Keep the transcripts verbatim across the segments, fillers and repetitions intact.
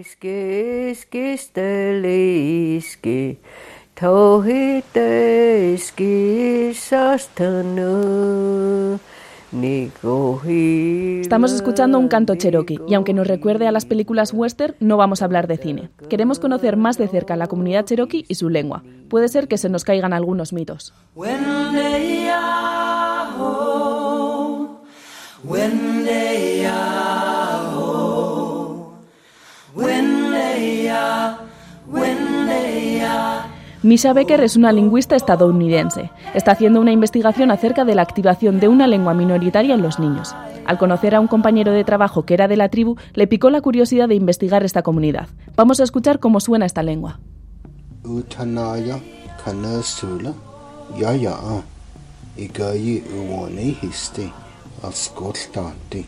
Estamos escuchando un canto cherokee y aunque nos recuerde a las películas western, no vamos a hablar de cine. Queremos conocer más de cerca la comunidad cherokee y su lengua. Puede ser que se nos caigan algunos mitos. Misha Becker es una lingüista estadounidense. Está haciendo una investigación acerca de la activación de una lengua minoritaria en los niños. Al conocer a un compañero de trabajo que era de la tribu, le picó la curiosidad de investigar esta comunidad. Vamos a escuchar cómo suena esta lengua. Utanaya kanasula yaya igayi uwone histe ascoltante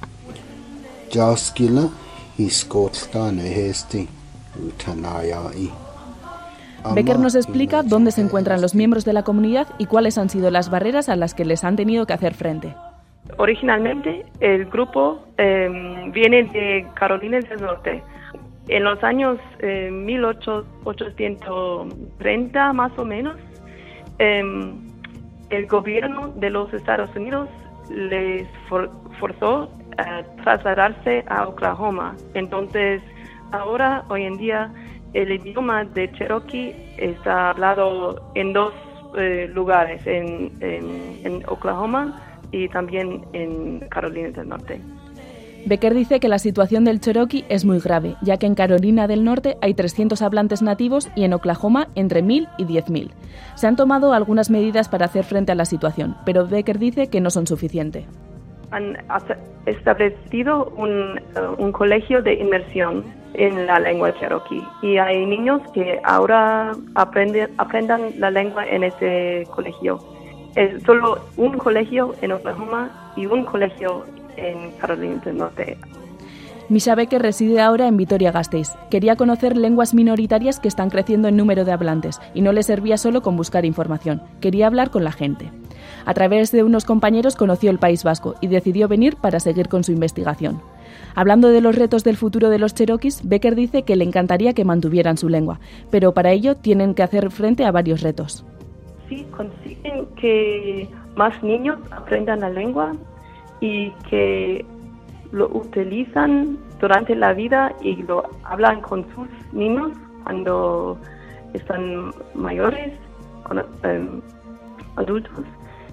jaskila hiscoltane heste utanaya i. Becker nos explica dónde se encuentran los miembros de la comunidad y cuáles han sido las barreras a las que les han tenido que hacer frente. Originalmente, el grupo eh, viene de Carolina del Norte. En los años eh, mil ochocientos treinta, más o menos, eh, el gobierno de los Estados Unidos les for- forzó a trasladarse a Oklahoma. Entonces, ahora, hoy en día, el idioma de Cherokee está hablado en dos eh, lugares, en, en, en Oklahoma y también en Carolina del Norte. Becker dice que la situación del Cherokee es muy grave, ya que en Carolina del Norte hay trescientos hablantes nativos y en Oklahoma entre mil y diez mil. Se han tomado algunas medidas para hacer frente a la situación, pero Becker dice que no son suficientes. Han establecido un, uh, un colegio de inmersión en la lengua Cherokee y hay niños que ahora aprenden, aprendan la lengua en ese colegio. Es solo un colegio en Oklahoma y un colegio en Carolina del Norte. Misha Becker reside ahora en Vitoria-Gasteiz. Quería conocer lenguas minoritarias que están creciendo en número de hablantes y no le servía solo con buscar información. Quería hablar con la gente. A través de unos compañeros conoció el País Vasco y decidió venir para seguir con su investigación. Hablando de los retos del futuro de los cherokees, Becker dice que le encantaría que mantuvieran su lengua, pero para ello tienen que hacer frente a varios retos. Si consiguen que más niños aprendan la lengua y que lo utilizan durante la vida y lo hablan con sus niños cuando están mayores, con, um, adultos,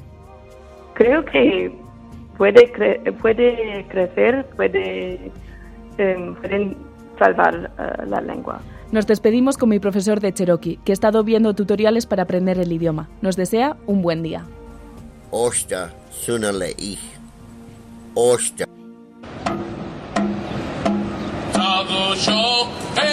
creo que puede cre- puede crecer, puede um, pueden salvar uh, la lengua. Nos despedimos con mi profesor de Cherokee, que ha estado viendo tutoriales para aprender el idioma. Nos desea un buen día. Osta sunalei. Osta. Yo